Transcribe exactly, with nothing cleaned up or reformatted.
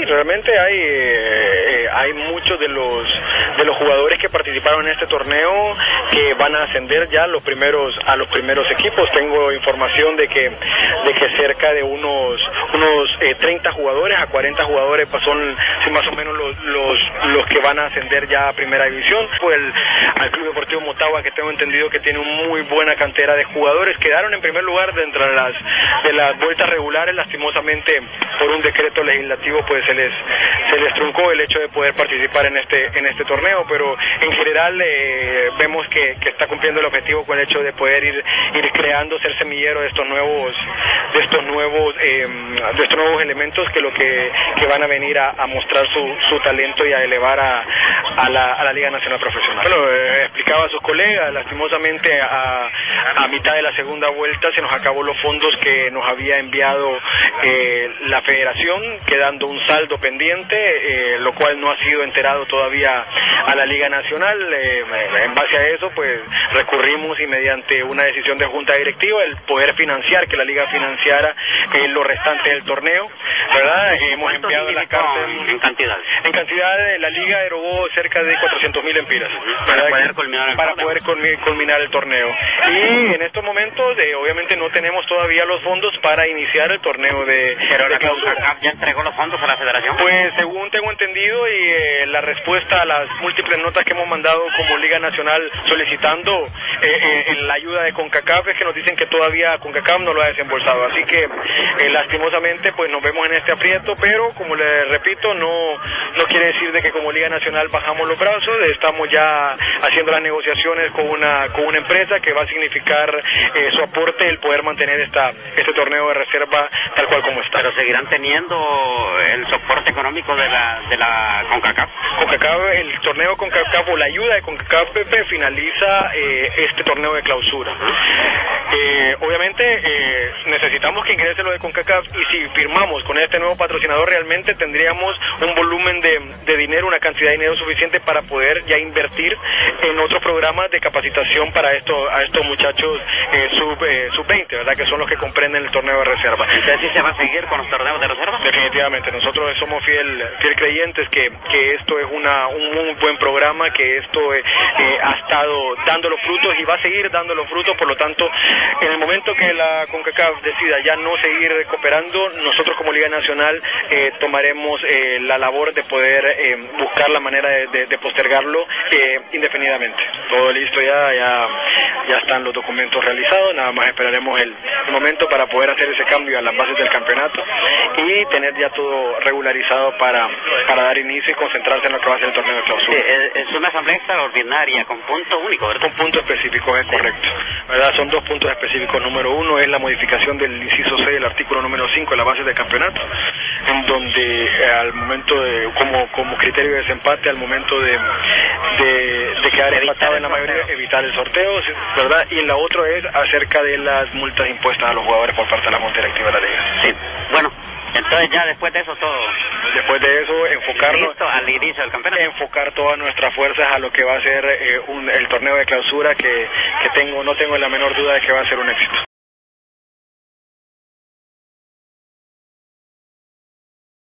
realmente hay eh, hay muchos de los de los jugadores que participaron en este torneo que van a ascender ya los primeros a los primeros equipos. Tengo información de que de que cerca de unos unos eh, treinta jugadores a cuarenta jugadores pues son sí, más o menos los, los los que van a ascender ya a primera división. Pues el, al Club Deportivo Motagua, que tengo entendido que tiene una muy buena cantera de jugadores, quedaron en primer lugar dentro de las de las vueltas regulares. Lastimosamente por un decreto legislativo pues se les se les truncó el hecho de poder participar en este en este torneo, pero en general eh, vemos que, que está cumpliendo el objetivo con el hecho de poder ir ir creando, ser semillero de estos nuevos de estos nuevos eh, de estos nuevos elementos que lo que, que van a venir a, a mostrar su, su talento y a elevar a, a, la, a la Liga Nacional Profesional. Bueno, eh, explicaba a sus colegas, lastimosamente a, a mitad de la segunda vuelta se nos acabó los fondos que nos había enviado eh, la federación, quedando un saldo pendiente, eh, lo cual no ha sido enterado todavía a la Liga Nacional. Eh, en base a eso pues recurrimos y mediante una decisión de junta directiva el poder financiar, que la Liga financiara eh, lo restante del torneo, ¿verdad? Eh, hemos enviado la carta en cantidad. En cantidad eh, la Liga erogó cerca de cuatrocientos mil empiras para poder culminar el para torneo. poder culmi- culminar el torneo. Y en estos momentos eh, obviamente no tenemos todavía los fondos para iniciar el torneo de, Pero de la clausura. CONCACAF ya entregó los fondos a la federación. Pues según tengo entendido y eh, la respuesta a las múltiples notas que hemos mandado como Liga Nacional solicitando eh, eh, en la ayuda de CONCACAF es que nos dicen que todavía CONCACAF no lo ha desembolsado, así que eh, lastimosamente pues nos vemos en este aprieto, pero como les repito no no quiere decir de que como Liga Nacional bajamos los brazos. Estamos ya haciendo las negociaciones con una con una empresa que va a significar eh, su aporte el poder mantener esta este torneo de reserva tal cual como está. Pero seguirán teniendo el soporte económico de la de la CONCACAF. CONCACAF, el torneo CONCACAF o la ayuda de CONCACAF Pepe finaliza eh, este torneo de clausura. Eh, obviamente eh, necesitamos que ingrese lo de CONCACAF y si firmamos con este nuevo patrocinador realmente tendríamos un volumen de, de dinero, una cantidad de dinero suficiente para poder ya invertir en otros programas de capacitación para esto, a estos muchachos eh, sub, eh, sub veinte, ¿verdad? Que son los que comprenden el torneo de reserva. ¿Entonces sí se va a seguir con los torneos de reserva? Definitivamente, nosotros somos fiel, fiel creyentes que, que esto es una, un muy buen programa, que esto eh, eh, ha estado dando los frutos y va a seguir dando los frutos. Por lo tanto, en el momento que la CONCACAF decida ya no seguir cooperando, nosotros como Liga Nacional eh, tomaremos eh, la labor de poder eh, buscar la manera de, de, de postergarlo eh, indefinidamente. Todo listo ya, ya, ya están los documentos realizados, nada más esperaremos el, el momento para poder hacer ese cambio a las bases del campeonato y tener ya todo regularizado para, para dar inicio y concentrarse en lo que va a ser el torneo de clausura. Sí, es una asamblea extraordinaria con punto único, ¿verdad? Con puntos específicos, es correcto. ¿Verdad? Son dos puntos específicos. Número uno es la modificación del inciso seis del artículo número cinco de la base del campeonato, en donde eh, al momento de, como, como criterio de desempate, al momento de, de, de quedar empatado en la mayoría, evitar el sorteo, ¿verdad? Y la otra es acerca de las multas impuestas a los jugadores por parte de la junta directiva de la liga. Sí, bueno. Entonces ya después de eso todo. Después de eso enfocarnos listo al inicio del campeonato. Enfocar todas nuestras fuerzas a lo que va a ser eh, un, el torneo de clausura que, que tengo no tengo la menor duda de que va a ser un éxito.